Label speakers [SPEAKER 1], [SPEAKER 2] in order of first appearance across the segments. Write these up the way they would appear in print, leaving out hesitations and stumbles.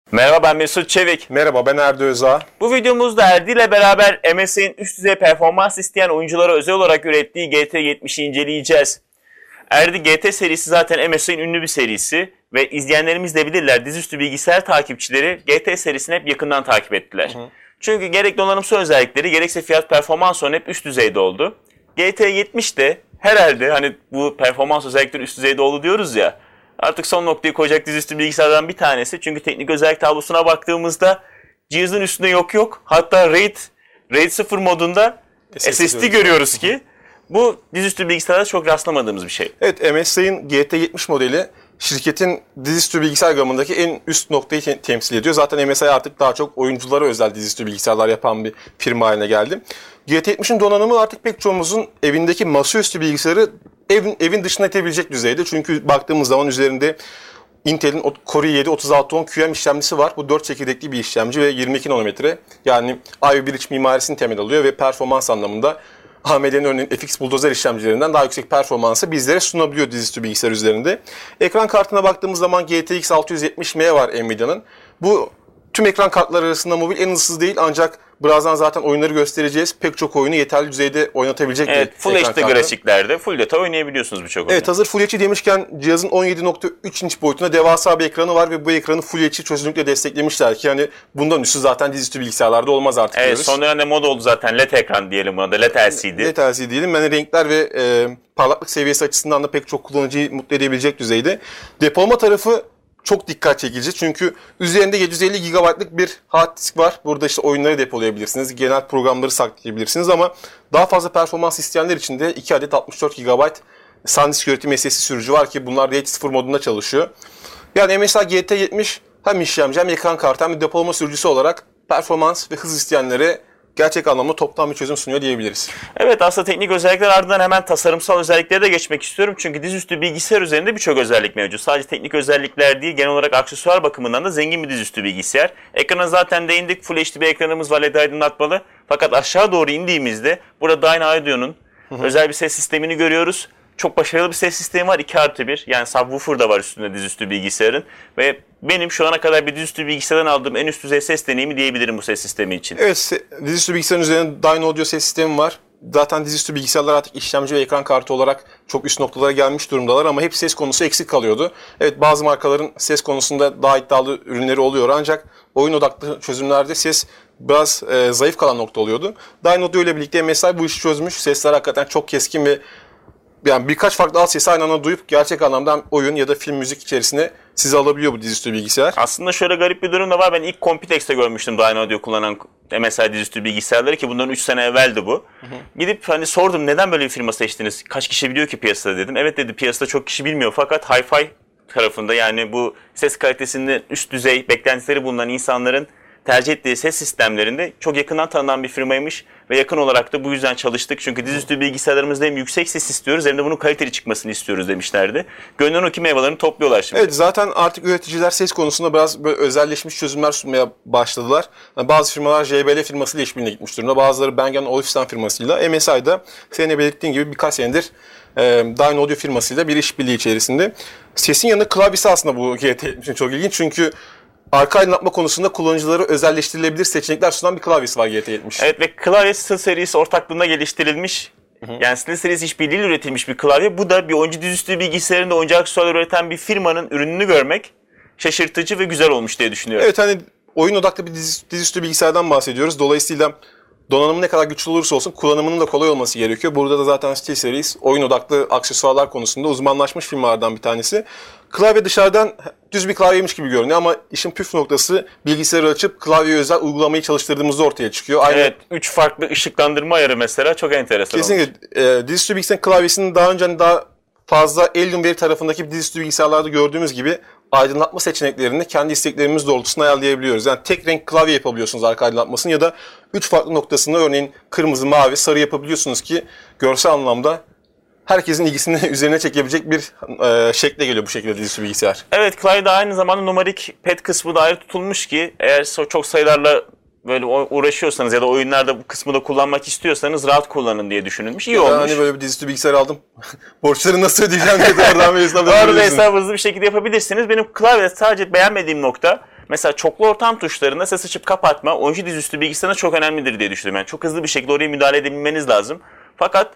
[SPEAKER 1] Merhaba, ben Mesut Çevik.
[SPEAKER 2] Merhaba, ben Erdi Özağ.
[SPEAKER 1] Bu videomuzda Erdi ile beraber MSI'nin üst düzey performans isteyen oyunculara özel olarak ürettiği GT70'i inceleyeceğiz. Erdi GT serisi zaten MSI'nin ünlü bir serisi ve izleyenlerimiz de bilirler, dizüstü bilgisayar takipçileri GT serisini hep yakından takip ettiler. Çünkü gerek donanımsal özellikleri gerekse fiyat performans oranı hep üst düzeyde oldu. GT70 de herhalde hani bu performans özellikleri üst düzeyde oldu diyoruz ya, artık son noktayı koyacak dizüstü bilgisayardan bir tanesi. Çünkü teknik özellik tablosuna baktığımızda cihazın üstünde yok. Hatta RAID 0 modunda SSD görüyoruz ki bu dizüstü bilgisayarda çok rastlamadığımız bir şey.
[SPEAKER 2] Evet, MSI'nin GT70 modeli şirketin dizüstü bilgisayar gamındaki en üst noktayı temsil ediyor. Zaten MSI artık daha çok oyunculara özel dizüstü bilgisayarlar yapan bir firma haline geldi. GT70'in donanımı artık pek çoğumuzun evindeki masaüstü bilgisayarı evin dışına itebilecek düzeyde. Çünkü baktığımız zaman üzerinde Intel'in Core i7-3610 QM işlemcisi var. Bu 4 çekirdekli bir işlemci ve 22 nanometre. Yani Ivy Bridge mimarisini temel alıyor ve performans anlamında AMD'nin örneğin FX Bulldozer işlemcilerinden daha yüksek performansı bizlere sunabiliyor dizüstü bilgisayar üzerinde. Ekran kartına baktığımız zaman GTX 670M var Nvidia'nın. Bu tüm ekran kartları arasında mobil en hızsız değil, ancak birazdan zaten oyunları göstereceğiz. Pek çok oyunu yeterli düzeyde oynatabilecek
[SPEAKER 1] Evet,
[SPEAKER 2] bir
[SPEAKER 1] Full
[SPEAKER 2] ekran
[SPEAKER 1] HD
[SPEAKER 2] kartı.
[SPEAKER 1] grafiklerde Full Data oynayabiliyorsunuz birçok oyunu.
[SPEAKER 2] Evet, hazır Full HD demişken cihazın 17.3 inç boyutunda devasa bir ekranı var ve bu ekranı Full HD çözünürlükle desteklemişler ki hani bundan üstü zaten dizüstü bilgisayarlarda olmaz artık
[SPEAKER 1] Evet,
[SPEAKER 2] diyoruz.
[SPEAKER 1] son dönemde moda oldu zaten LED ekran diyelim buna da, LED LCD.
[SPEAKER 2] LED LCD diyelim. Yani renkler ve parlaklık seviyesi açısından da pek çok kullanıcıyı mutlu edebilecek düzeyde. Depolama tarafı çok dikkat çekici çünkü üzerinde 750 GB'lık bir hard disk var. Burada işte oyunları depolayabilirsiniz, genel programları saklayabilirsiniz ama daha fazla performans isteyenler için de 2 adet 64 GB SanDisk üretim SSD sürücü var ki bunlar RAID 0 modunda çalışıyor. Yani MSI GT70 hem işlemci hem ekran kartı hem de depolama sürücüsü olarak performans ve hız isteyenlere gerçek anlamda toplam bir çözüm sunuyor diyebiliriz.
[SPEAKER 1] Evet, aslında teknik özellikler ardından hemen tasarımsal özelliklere de geçmek istiyorum. Çünkü dizüstü bilgisayar üzerinde birçok özellik mevcut. Sadece teknik özellikler değil, genel olarak aksesuar bakımından da zengin bir dizüstü bilgisayar. Ekrana zaten değindik. Full HD bir ekranımız var, LED aydınlatmalı. Fakat aşağı doğru indiğimizde burada Dyna Audio'nun özel bir ses sistemini görüyoruz. Çok başarılı bir ses sistemi var. 2+1. Yani subwoofer da var üstünde dizüstü bilgisayarın. Ve benim şu ana kadar bir dizüstü bilgisayardan aldığım en üst düzey ses deneyimi diyebilirim bu ses sistemi için.
[SPEAKER 2] Evet, dizüstü bilgisayarın üzerinde Dyna Audio ses sistemi var. Zaten dizüstü bilgisayarlar artık işlemci ve ekran kartı olarak çok üst noktalara gelmiş durumdalar ama hep ses konusu eksik kalıyordu. Evet, bazı markaların ses konusunda daha iddialı ürünleri oluyor ancak oyun odaklı çözümlerde ses biraz zayıf kalan nokta oluyordu. Dyna Audio ile birlikte MSI bu işi çözmüş. Sesler hakikaten çok keskin ve yani birkaç farklı alt sesi aynı anda duyup gerçek anlamda oyun ya da film, müzik içerisine sizi alabiliyor bu dizüstü bilgisayar.
[SPEAKER 1] Aslında şöyle garip bir durum da var. Ben ilk Computex'te görmüştüm Dyna Audio kullanan MSI dizüstü bilgisayarları ki bundan 3 sene evveldi bu. Gidip hani sordum, neden böyle bir firma seçtiniz? Kaç kişi biliyor ki piyasada dedim. Evet dedi, piyasada çok kişi bilmiyor fakat Hi-Fi tarafında, yani bu ses kalitesinde üst düzey beklentileri bulunan insanların tercih ettiği ses sistemlerinde çok yakından tanınan bir firmaymış ve yakın olarak da bu yüzden çalıştık. Çünkü dizüstü bilgisayarlarımızda hem yüksek ses istiyoruz hem de bunun kaliteli çıkmasını istiyoruz demişlerdi. Gönlün o ki meyvelerini topluyorlar şimdi.
[SPEAKER 2] Evet, zaten artık üreticiler ses konusunda biraz böyle özelleşmiş çözümler sunmaya başladılar. Yani bazı firmalar JBL firmasıyla işbirliğine gitmiş durumda. Bazıları Bang & Olufsen firmasıyla. MSI'da senin belirttiğin gibi birkaç senedir Dyna Audio firmasıyla bir işbirliği içerisinde. Sesin yanında klavyesi aslında bu GT70'in çok ilginç çünkü arka aydınlatma konusunda kullanıcılara özelleştirilebilir seçenekler sunan bir klavyesi var GT70.
[SPEAKER 1] Evet ve klavye Steel serisi ortaklığında geliştirilmiş. Yani Steel serisi işbirliğiyle üretilmiş bir klavye. Bu da bir oyuncu dizüstü bilgisayarında oyuncu aksesuarları üreten bir firmanın ürününü görmek şaşırtıcı ve güzel olmuş diye düşünüyorum.
[SPEAKER 2] Evet, hani oyun odaklı bir dizüstü bilgisayardan bahsediyoruz. Dolayısıyla donanımı ne kadar güçlü olursa olsun kullanımının da kolay olması gerekiyor. Burada da zaten SteelSeries oyun odaklı aksesuarlar konusunda uzmanlaşmış firmalardan bir tanesi. Klavye dışarıdan düz bir klavyeymiş gibi görünüyor ama işin püf noktası bilgisayarı açıp klavyeye özel uygulamayı çalıştırdığımızda ortaya çıkıyor. Aynı
[SPEAKER 1] Evet, 3 farklı ışıklandırma ayarı mesela çok enteresan olmuş.
[SPEAKER 2] kesinlikle dizüstü bilgisayarın klavyesinin daha önce hani daha fazla Alienware tarafındaki dizüstü bilgisayarlarda gördüğümüz gibi aydınlatma seçeneklerini kendi isteklerimiz doğrultusunda ayarlayabiliyoruz. Yani tek renk klavye yapabiliyorsunuz arka aydınlatmasını ya da 3 farklı noktasında örneğin kırmızı, mavi, sarı yapabiliyorsunuz ki görsel anlamda herkesin ilgisini üzerine çekebilecek bir şekle geliyor bu şekilde dizüstü bilgisayar.
[SPEAKER 1] Evet, klavyede aynı zamanda numarik pad kısmı da ayrı tutulmuş ki eğer çok sayılarla böyle uğraşıyorsanız ya da oyunlarda bu kısmı da kullanmak istiyorsanız rahat kullanın diye düşünülmüş. İyi
[SPEAKER 2] Ya
[SPEAKER 1] olmuş.
[SPEAKER 2] hani böyle bir dizüstü bilgisayar aldım. Borçları nasıl ödeyeceğim diye oradan bir hesap
[SPEAKER 1] Doğru, hesabı hızlı bir şekilde yapabilirsiniz. Benim klavyede sadece beğenmediğim nokta, mesela çoklu ortam tuşlarında ses açıp kapatma oyuncu dizüstü bilgisayarında çok önemlidir diye düşünüyorum. Yani çok hızlı bir şekilde oraya müdahale edebilmeniz lazım. Fakat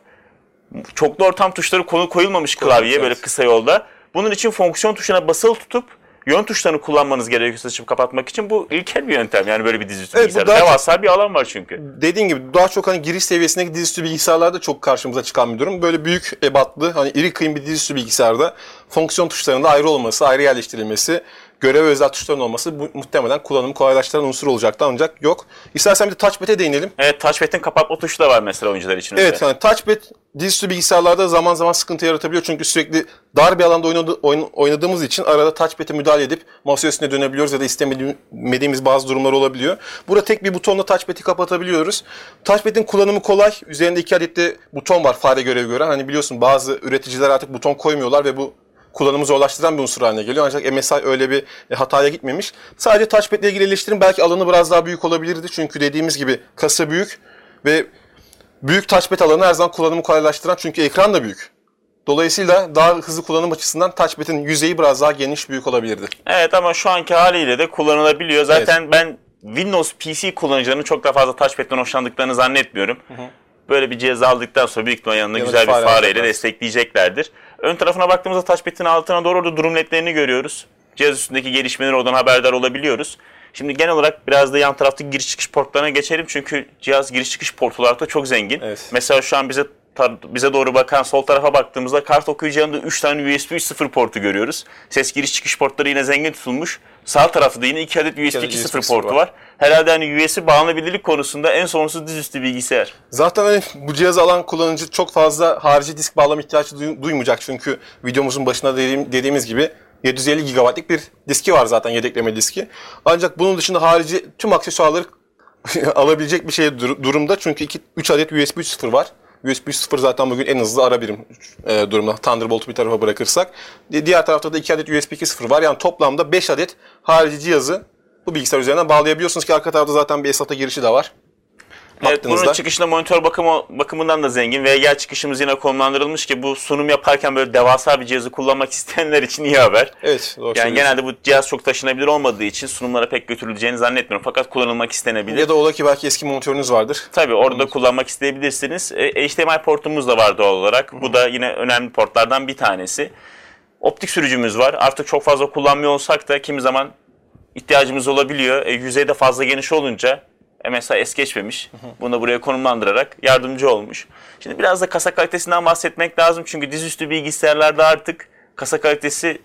[SPEAKER 1] çoklu ortam tuşları koyulmamış klavyeye böyle kısa yolda. Bunun için fonksiyon tuşuna basılı tutup yön tuşlarını kullanmanız gerekiyor ses açıp kapatmak için. Bu ilkel bir yöntem yani böyle bir dizüstü bilgisayarda. Devasa bir alan var çünkü.
[SPEAKER 2] Dediğin gibi daha çok hani giriş seviyesindeki dizüstü bilgisayarlarda çok karşımıza çıkan bir durum. Böyle büyük ebatlı hani iri kıyım bir dizüstü bilgisayarda fonksiyon tuşlarının da ayrı olması, ayrı yerleştirilmesi, görev özel tuşların olması bu, muhtemelen kullanımı kolaylaştıran unsur olacaktı ancak yok. İstersen bir de touchpad'e değinelim.
[SPEAKER 1] Evet, touchpad'in kapatma tuşu da var mesela oyuncular için.
[SPEAKER 2] Evet, yani touchpad dizüstü bilgisayarlarda zaman zaman sıkıntı yaratabiliyor. Çünkü sürekli dar bir alanda oynadığımız için arada touchpad'e müdahale edip masa üstüne dönebiliyoruz ya da istemediğimiz bazı durumlar olabiliyor. Burada tek bir butonla touchpad'i kapatabiliyoruz. Touchpad'in kullanımı kolay. Üzerinde 2 adet de buton var fare görevi gören. Hani biliyorsun bazı üreticiler artık buton koymuyorlar ve bu kullanımı zorlaştıran bir unsur haline geliyor. Ancak MSI öyle bir hataya gitmemiş. Sadece touchpad ile ilgili eleştirim belki alanı biraz daha büyük olabilirdi. Çünkü dediğimiz gibi kasa büyük ve büyük touchpad alanı her zaman kullanımı kolaylaştıran, çünkü ekran da büyük. Dolayısıyla daha hızlı kullanım açısından touchpad'in yüzeyi biraz daha geniş, büyük olabilirdi.
[SPEAKER 1] Evet, ama şu anki haliyle de kullanılabiliyor. Zaten ben Windows PC kullanıcılarının çok daha fazla touchpad'den hoşlandıklarını zannetmiyorum. Böyle bir cihaz aldıktan sonra büyük ihtimalle yanında güzel bir fareyle destekleyeceklerdir. Ön tarafına baktığımızda touchpad'in altına doğru orada durum ledlerini görüyoruz. Cihaz üstündeki gelişmeleri oradan haberdar olabiliyoruz. Şimdi genel olarak biraz da yan taraftaki giriş çıkış portlarına geçelim. Çünkü cihaz giriş çıkış portu olarak da çok zengin.
[SPEAKER 2] Evet.
[SPEAKER 1] Mesela şu an bize doğru bakan sol tarafa baktığımızda kart okuyucağında 3 tane USB 3.0 portu görüyoruz. Ses giriş çıkış portları yine zengin tutulmuş. Sağ tarafta da yine 2 adet USB 2.0 portu var. Herhalde hani USB bağlanabilirlik konusunda en sonsuz dizüstü bilgisayar.
[SPEAKER 2] Zaten hani bu cihazı alan kullanıcı çok fazla harici disk bağlama ihtiyacı duymayacak. Çünkü videomuzun başında dediğimiz gibi 750 GB'lik bir diski var zaten, yedekleme diski. Ancak bunun dışında harici tüm aksesuarları alabilecek bir şey durumda. Çünkü 3 adet USB 3.0 var. USB 3.0 zaten bugün en hızlı ara birim durumda. Thunderbolt'u bir tarafa bırakırsak. Diğer tarafta da 2 adet USB 2.0 var. Yani toplamda 5 adet harici cihazı bu bilgisayar üzerinden bağlayabiliyorsunuz ki arka tarafta zaten bir SATA girişi de var.
[SPEAKER 1] Evet, bunun çıkışında monitör bakımından da zengin. VGA çıkışımız yine konumlandırılmış ki bu sunum yaparken böyle devasa bir cihazı kullanmak isteyenler için iyi haber.
[SPEAKER 2] Evet, doğru.
[SPEAKER 1] Yani genelde bu cihaz çok taşınabilir olmadığı için sunumlara pek götürüleceğini zannetmiyorum. Fakat kullanılmak istenebilir.
[SPEAKER 2] Ya da ola ki belki eski monitörünüz vardır.
[SPEAKER 1] Tabii orada kullanmak isteyebilirsiniz. HDMI portumuz da var doğal olarak. Bu da yine önemli portlardan bir tanesi. Optik sürücümüz var. Artık çok fazla kullanmıyor olsak da kimi zaman ihtiyacımız olabiliyor. Yüzey de fazla geniş olunca MSI es geçmemiş. Bunu da buraya konumlandırarak yardımcı olmuş. Şimdi biraz da kasa kalitesinden bahsetmek lazım. Çünkü dizüstü bilgisayarlarda artık kasa kalitesi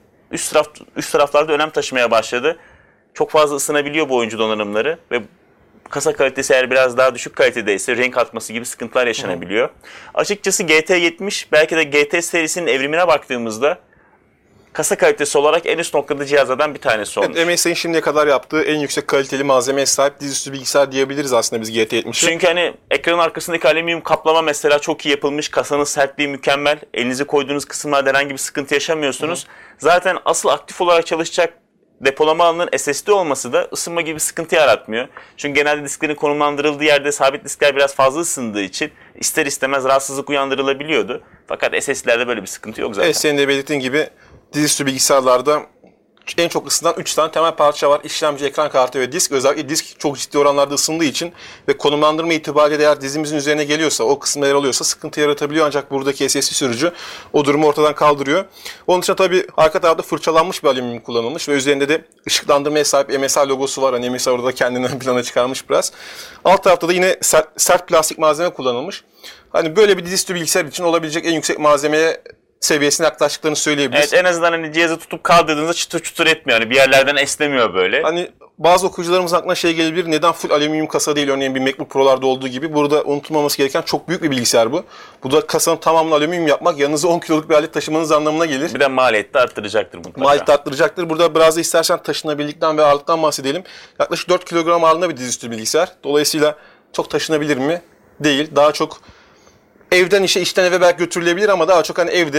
[SPEAKER 1] üst taraflarda önem taşımaya başladı. Çok fazla ısınabiliyor bu oyuncu donanımları ve kasa kalitesi eğer biraz daha düşük kalitedeyse renk atması gibi sıkıntılar yaşanabiliyor. Açıkçası GT70 belki de GT serisinin evrimine baktığımızda kasa kalitesi olarak en üst noktada cihazlardan bir tanesi olmuş.
[SPEAKER 2] Evet, MSI'nin şimdiye kadar yaptığı en yüksek kaliteli malzemeye sahip dizüstü bilgisayar diyebiliriz aslında biz GT70'e.
[SPEAKER 1] Çünkü hani ekranın arkasındaki alüminyum kaplama mesela çok iyi yapılmış. Kasanın sertliği mükemmel. Elinizi koyduğunuz kısımlarda herhangi bir sıkıntı yaşamıyorsunuz. Zaten asıl aktif olarak çalışacak depolama alanının SSD olması da ısınma gibi sıkıntı yaratmıyor. Çünkü genelde disklerin konumlandırıldığı yerde sabit diskler biraz fazla ısındığı için ister istemez rahatsızlık uyandırılabiliyordu. Fakat SSD'lerde böyle bir sıkıntı yok zaten.
[SPEAKER 2] Evet, senin de belirttiğin gibi dizüstü bilgisayarlarda en çok ısınan 3 tane temel parça var. İşlemci, ekran kartı ve disk. Özellikle disk çok ciddi oranlarda ısındığı için ve konumlandırma itibariyle eğer dizimizin üzerine geliyorsa, o kısımda yer alıyorsa sıkıntı yaratabiliyor. Ancak buradaki SSD sürücü o durumu ortadan kaldırıyor. Onun dışında tabii arka tarafta fırçalanmış bir alüminyum kullanılmış ve üzerinde de ışıklandırmaya sahip MSI logosu var. Hani MSI orada kendini ön plana çıkarmış biraz. Alt tarafta da yine sert plastik malzeme kullanılmış. Hani böyle bir dizüstü bilgisayar için olabilecek en yüksek malzemeye seviyesine yaklaştıklarını söyleyebiliriz.
[SPEAKER 1] Evet, en azından hani cihazı tutup kaldırdığınızda çıtır çıtır etmiyor. Yani bir yerlerden esnemiyor böyle.
[SPEAKER 2] Hani bazı okuyucularımızın aklına şey gelebilir. Neden full alüminyum kasa değil? Örneğin bir MacBook Pro'larda olduğu gibi. Burada unutulmaması gereken çok büyük bir bilgisayar bu. Bu da kasanın tamamını alüminyum yapmak yanınıza 10 kiloluk bir alet taşımanız anlamına gelir.
[SPEAKER 1] Bir de maliyeti de arttıracaktır mutlaka.
[SPEAKER 2] Maliyeti arttıracaktır. Burada biraz da istersen taşınabilirlikten ve ağırlıktan bahsedelim. Yaklaşık 4 kilogram ağırlığında bir dizüstü bilgisayar. Dolayısıyla çok taşınabilir mi? Değil. Daha çok evden işe, işten eve belki götürülebilir ama daha çok hani evde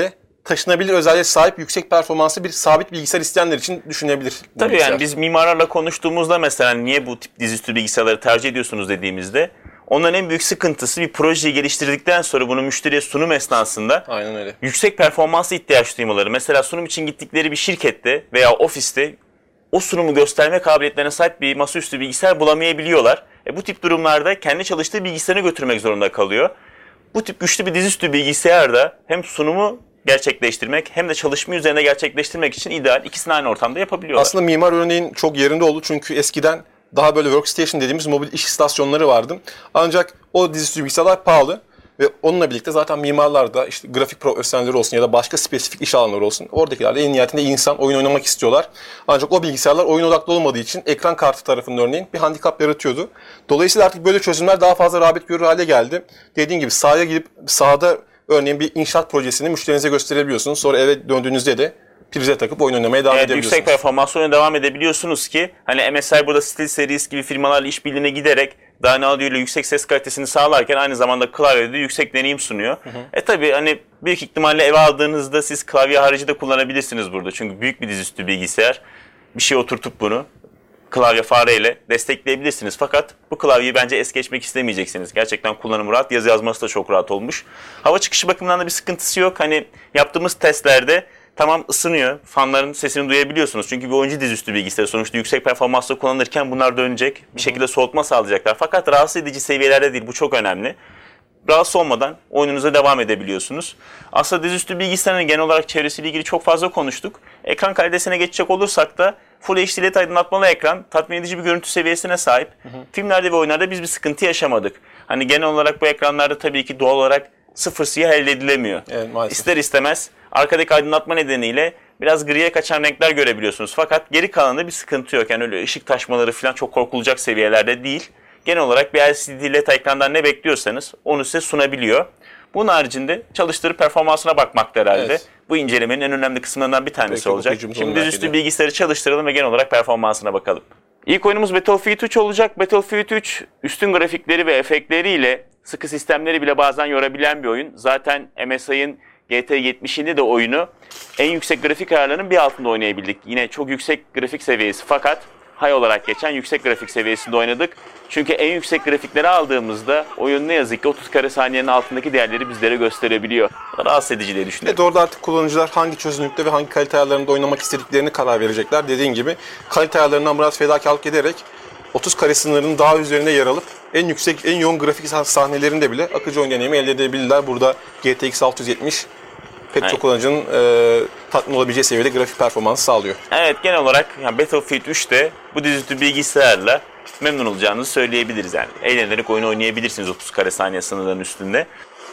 [SPEAKER 2] taşınabilir özelliğe sahip yüksek performanslı bir sabit bilgisayar isteyenler için düşünebilir.
[SPEAKER 1] Tabii yani biz mimarlarla konuştuğumuzda mesela niye bu tip dizüstü bilgisayarları tercih ediyorsunuz dediğimizde onların en büyük sıkıntısı bir projeyi geliştirdikten sonra bunu müşteriye sunum esnasında
[SPEAKER 2] aynen öyle.
[SPEAKER 1] Yüksek performanslı ihtiyaç duymaları. Mesela sunum için gittikleri bir şirkette veya ofiste o sunumu gösterme kabiliyetlerine sahip bir masaüstü bilgisayar bulamayabiliyorlar. Bu tip durumlarda kendi çalıştığı bilgisayarını götürmek zorunda kalıyor. Bu tip güçlü bir dizüstü bilgisayarda hem sunumu gerçekleştirmek hem de çalışma üzerine gerçekleştirmek için ideal. İkisini aynı ortamda yapabiliyorlar.
[SPEAKER 2] Aslında mimar örneğin çok yerinde oldu çünkü eskiden daha böyle workstation dediğimiz mobil iş istasyonları vardı. Ancak o dizüstü bilgisayarlar pahalı ve onunla birlikte zaten mimarlar da işte grafik profesyonelleri olsun ya da başka spesifik iş alanları olsun. Oradakiler de en nihayetinde insan oyun oynamak istiyorlar. Ancak o bilgisayarlar oyun odaklı olmadığı için ekran kartı tarafının örneğin bir handikap yaratıyordu. Dolayısıyla artık böyle çözümler daha fazla rağbet görür hale geldi. Dediğim gibi sahaya gidip sahada örneğin bir inşaat projesini müşterinize gösterebiliyorsunuz. Sonra eve döndüğünüzde de prize takıp oyun oynamaya devam edebiliyorsunuz.
[SPEAKER 1] Yüksek performanslı oyuna devam edebiliyorsunuz ki hani MSI burada SteelSeries gibi firmalarla işbirliğine giderek Dyna Audio ile yüksek ses kalitesini sağlarken aynı zamanda klavyede yüksek deneyim sunuyor. Tabii hani büyük ihtimalle eve aldığınızda siz klavye harici de kullanabilirsiniz burada. Çünkü büyük bir dizüstü bilgisayar. Bir şey oturtup bunu klavye fareyle destekleyebilirsiniz. Fakat bu klavyeyi bence es geçmek istemeyeceksiniz. Gerçekten kullanımı rahat. Yazı yazması da çok rahat olmuş. Hava çıkışı bakımından da bir sıkıntısı yok. Hani yaptığımız testlerde tamam ısınıyor. Fanların sesini duyabiliyorsunuz. Çünkü bir oyuncu dizüstü bilgisayarı sonuçta yüksek performansla kullanırken bunlar dönecek. Bir şekilde soğutma sağlayacaklar. Fakat rahatsız edici seviyelerde değil. Bu çok önemli. Rahatsız olmadan oyununuza devam edebiliyorsunuz. Aslında dizüstü bilgisayarın genel olarak çevresiyle ilgili çok fazla konuştuk. Ekran kalitesine geçecek olursak da Full HD LED aydınlatmalı ekran, tatmin edici bir görüntü seviyesine sahip. Filmlerde ve oyunlarda biz bir sıkıntı yaşamadık. Hani genel olarak bu ekranlarda tabii ki doğal olarak sıfır siyah elde edilemiyor.
[SPEAKER 2] Evet, maalesef.
[SPEAKER 1] İster istemez arkadaki aydınlatma nedeniyle biraz griye kaçan renkler görebiliyorsunuz. Fakat geri kalanında bir sıkıntı yok. Yani öyle ışık taşmaları falan çok korkulacak seviyelerde değil. Genel olarak bir LCD LED ekrandan ne bekliyorsanız onu size sunabiliyor. Bunun haricinde çalıştırıp performansına bakmakta herhalde.
[SPEAKER 2] Evet.
[SPEAKER 1] Bu incelemenin en önemli kısımlarından bir tanesi
[SPEAKER 2] Peki,
[SPEAKER 1] olacak.
[SPEAKER 2] okuyucumuz
[SPEAKER 1] Şimdi
[SPEAKER 2] onu merak
[SPEAKER 1] dizüstü
[SPEAKER 2] ediyor.
[SPEAKER 1] bilgisayarı çalıştıralım ve genel olarak performansına bakalım. İlk oyunumuz Battlefield 3 olacak. Battlefield 3 üstün grafikleri ve efektleriyle sıkı sistemleri bile bazen yorabilen bir oyun. Zaten MSI'ın GT 70'inde de oyunu en yüksek grafik ayarlarının bir altında oynayabildik. Yine çok yüksek grafik seviyesi fakat high olarak geçen yüksek grafik seviyesinde oynadık. Çünkü en yüksek grafikleri aldığımızda oyun ne yazık ki 30 kare saniyenin altındaki değerleri bizlere gösterebiliyor. Rahatsız edici diye düşünüyorum.
[SPEAKER 2] Orada artık kullanıcılar hangi çözünürlükte ve hangi kalite ayarlarında oynamak istediklerini karar verecekler. Dediğin gibi kalite ayarlarından biraz fedakarlık ederek 30 kare sınırının daha üzerinde yer alıp en yüksek, en yoğun grafik sahnelerinde bile akıcı oyun deneyimi elde edebilirler. Burada GTX 670 pek çok kullanıcının tatmin olabileceği seviyede grafik performansı sağlıyor.
[SPEAKER 1] Evet, genel olarak yani Battlefield 3'te bu dizüstü bilgisayarla memnun olacağınızı söyleyebiliriz yani. Eğlenerek oyun oynayabilirsiniz 30 kare saniye sınırlarının üstünde.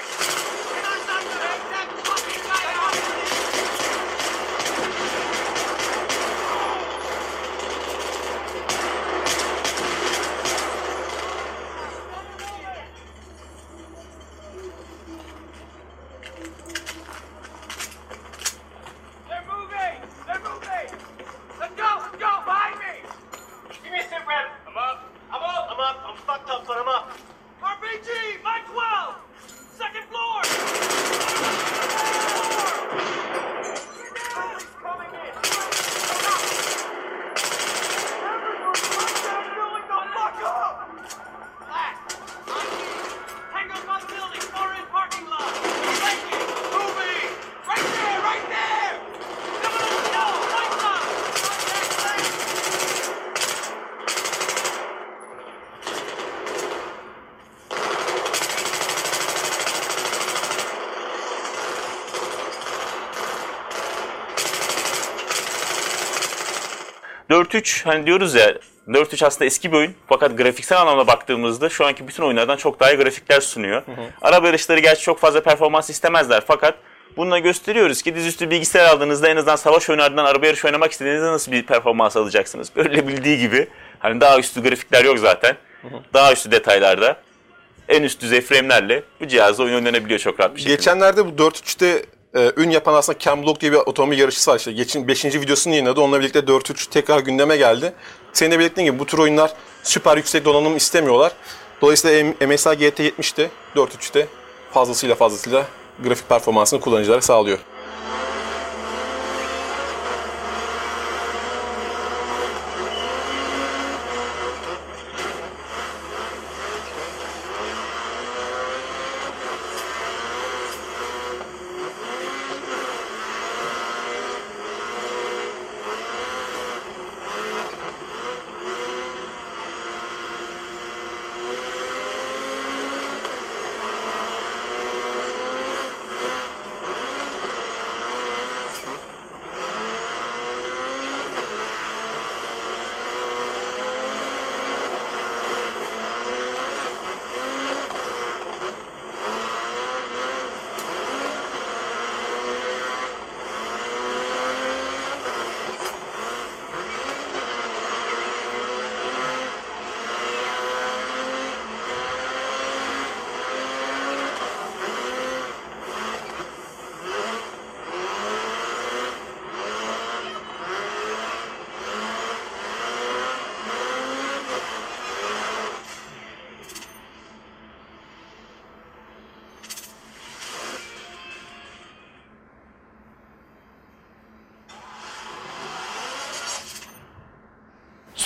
[SPEAKER 1] Hani diyoruz ya 4.3 aslında eski bir oyun fakat grafiksel anlamda baktığımızda şu anki bütün oyunlardan çok daha iyi grafikler sunuyor. Araba yarışları gerçi çok fazla performans istemezler fakat bununla gösteriyoruz ki dizüstü bilgisayar aldığınızda en azından savaş oyunlarından araba yarışı oynamak istediğinizde nasıl bir performans alacaksınız? Görülebildiği gibi hani daha üstü grafikler yok zaten. Daha üstü detaylarda en üst düzey frame'lerle bu cihazda oyun oynanabiliyor çok rahat bir şekilde.
[SPEAKER 2] Geçenlerde bu 4.3'te ün yapan aslında Ken Block diye bir otomobil yarışçısı var. İşte 5. videosunu yayınladı. Onunla birlikte 4.3 tekrar gündeme geldi. Senin de belirttiğin gibi bu tür oyunlar süper yüksek donanım istemiyorlar. Dolayısıyla MSI GT70'te 4.3'te fazlasıyla grafik performansını kullanıcılara sağlıyor.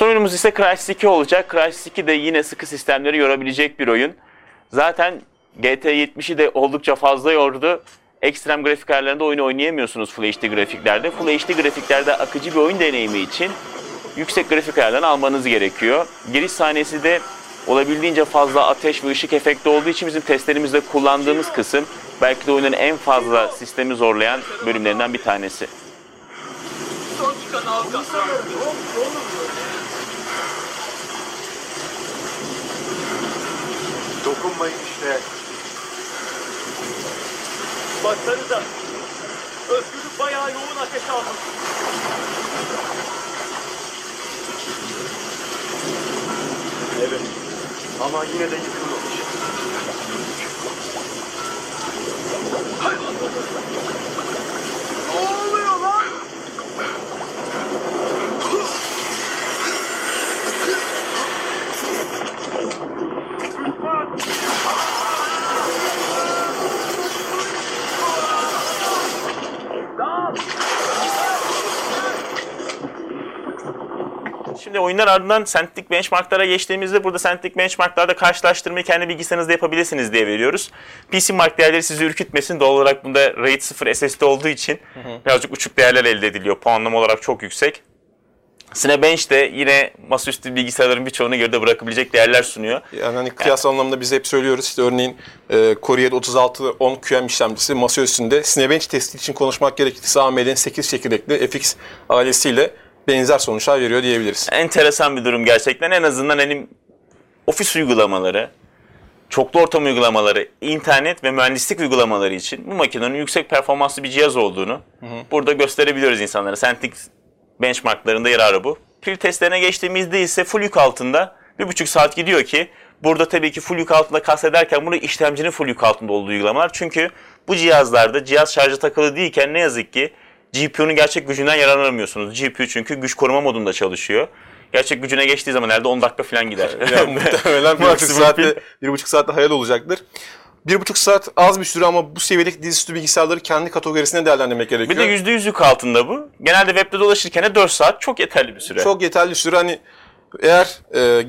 [SPEAKER 1] Son oyunumuz ise Crysis 2 olacak. Crysis 2 de yine sıkı sistemleri yorabilecek bir oyun. Zaten GT70'i de oldukça fazla yordu. Ekstrem grafik ayarlarında oyunu oynayamıyorsunuz Full HD grafiklerde. Full HD grafiklerde akıcı bir oyun deneyimi için yüksek grafik ayarlarını almanız gerekiyor. Giriş sahnesi de olabildiğince fazla ateş ve ışık efekti olduğu için bizim testlerimizde kullandığımız kısım belki de oyunun en fazla sistemi zorlayan bölümlerinden bir tanesi.
[SPEAKER 3] Dokunmayın işte.
[SPEAKER 4] Baksanıza. Özgürlük bayağı yoğun ateş almış.
[SPEAKER 3] Evet. Ama yine de yıkılmamış.
[SPEAKER 4] Ne oluyor lan?
[SPEAKER 1] Şimdi oyunlar ardından sentetik benchmarklara geçtiğimizde burada sentetik benchmarklarda karşılaştırmayı kendi bilgisayarınızda yapabilirsiniz diye veriyoruz. PC Mark değerleri sizi ürkütmesin. Doğal olarak bunda RAID 0 SSD olduğu için birazcık uçuk değerler elde ediliyor. Puanlama olarak çok yüksek. Cinebench de yine masaüstü bilgisayarların birçoğunu geride bırakabilecek değerler sunuyor.
[SPEAKER 2] Yani hani kıyas anlamında biz hep söylüyoruz. İşte örneğin Core i3610 QM işlemcisi masa üstünde Cinebench testi için konuşmak gerekirse AMD'nin 8 çekirdekli FX ailesiyle benzer sonuçlar veriyor diyebiliriz.
[SPEAKER 1] Enteresan bir durum gerçekten. En azından hani ofis uygulamaları, çoklu ortam uygulamaları, internet ve mühendislik uygulamaları için bu makinenin yüksek performanslı bir cihaz olduğunu burada gösterebiliyoruz insanlara. Sentetik benchmarklarında yararı bu. Pil testlerine geçtiğimizde ise full yük altında 1,5 saat gidiyor ki burada tabii ki full yük altında kastederken bunu işlemcinin full yük altında olduğu uygulamalar. Çünkü bu cihazlarda cihaz şarja takılı değilken ne yazık ki GPU'nun gerçek gücünden yararlanamıyorsunuz. GPU çünkü güç koruma modunda çalışıyor. Gerçek gücüne geçtiği zaman herhalde 10 dakika falan gider.
[SPEAKER 2] Yani muhtemelen 1,5 saatte hayal olacaktır. 1,5 saat az bir süre ama bu seviyedeki dizüstü bilgisayarları kendi kategorisine değerlendirmek gerekiyor.
[SPEAKER 1] Bir de %100 yük altında bu. Genelde webde dolaşırken de 4 saat çok yeterli bir süre.
[SPEAKER 2] Çok yeterli süre. Hani eğer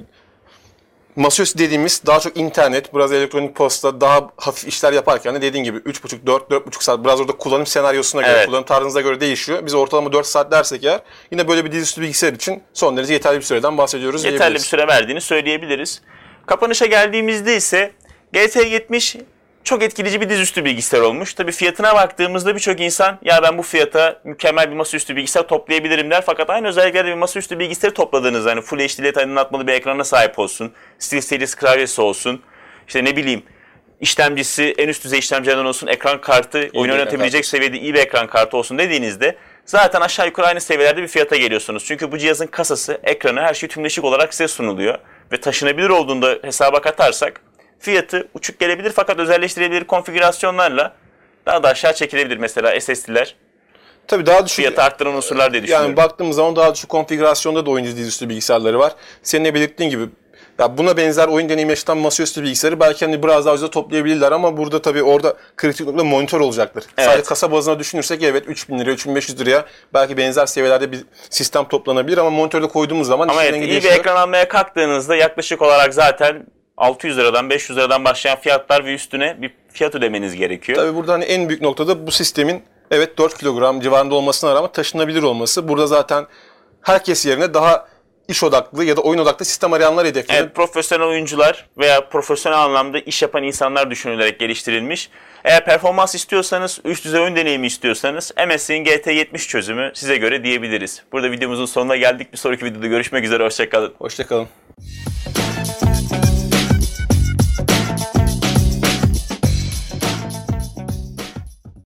[SPEAKER 2] masaüstü dediğimiz daha çok internet, biraz elektronik posta, daha hafif işler yaparken de dediğin gibi 3,5-4,5 saat biraz orada kullanım senaryosuna göre, kullanım tarzınıza göre değişiyor. Biz ortalama 4 saat dersek eğer yine böyle bir dizüstü bilgisayar için son derece yeterli bir süreden bahsediyoruz
[SPEAKER 1] yeterli bir süre verdiğini söyleyebiliriz. Kapanışa geldiğimizde ise GT70 çok etkileyici bir dizüstü bilgisayar olmuş. Tabii fiyatına baktığımızda birçok insan ya ben bu fiyata mükemmel bir masaüstü bilgisayar toplayabilirim der. Fakat aynı özelliklerde bir masaüstü bilgisayarı topladığınızda hani Full HD LED aydınlatmalı bir ekrana sahip olsun, SteelSeries klavyesi olsun, işte ne bileyim işlemcisi en üst düzey işlemcilerden olsun, ekran kartı, oyun oynatabilecek seviyede iyi bir ekran kartı olsun dediğinizde zaten aşağı yukarı aynı seviyelerde bir fiyata geliyorsunuz. Çünkü bu cihazın kasası, ekranı, her şey tümleşik olarak size sunuluyor. Ve taşınabilir olduğunda hesaba katarsak fiyatı uçuk gelebilir fakat özelleştirebilir konfigürasyonlarla daha da aşağı çekilebilir mesela SSD'ler.
[SPEAKER 2] Tabii daha düşük
[SPEAKER 1] fiyatı arttıran unsurlar diye düşünüyorum.
[SPEAKER 2] Yani baktığımız zaman daha düşük konfigürasyonda da oyuncu dizüstü bilgisayarları var. Senin de belirttiğin gibi ya buna benzer oyun deneyimi yaşatan masaüstü bilgisayarı belki hani biraz daha ucuza toplayabilirler ama burada tabii orada kritik nokta monitör olacaktır.
[SPEAKER 1] Evet.
[SPEAKER 2] Sadece kasa bazına düşünürsek evet 3.000 liraya, 3.500 liraya belki benzer seviyelerde bir sistem toplanabilir ama monitörde koyduğumuz zaman
[SPEAKER 1] ama evet, iyi bir ekran almaya kalktığınızda yaklaşık olarak zaten 600 liradan 500 liradan başlayan fiyatlar ve üstüne bir fiyat ödemeniz gerekiyor.
[SPEAKER 2] Tabii burada hani en büyük noktada bu sistemin evet 4 kilogram civarında olmasına rağmen taşınabilir olması. Burada zaten herkes yerine daha iş odaklı ya da oyun odaklı sistem arayanlar hedeflenir.
[SPEAKER 1] Evet, profesyonel oyuncular veya profesyonel anlamda iş yapan insanlar düşünülerek geliştirilmiş. Eğer performans istiyorsanız, üst düzey oyun deneyimi istiyorsanız MSI'nin GT70 çözümü size göre diyebiliriz. Burada videomuzun sonuna geldik. Bir sonraki videoda görüşmek üzere. Hoşça kalın.
[SPEAKER 2] Hoşça kalın.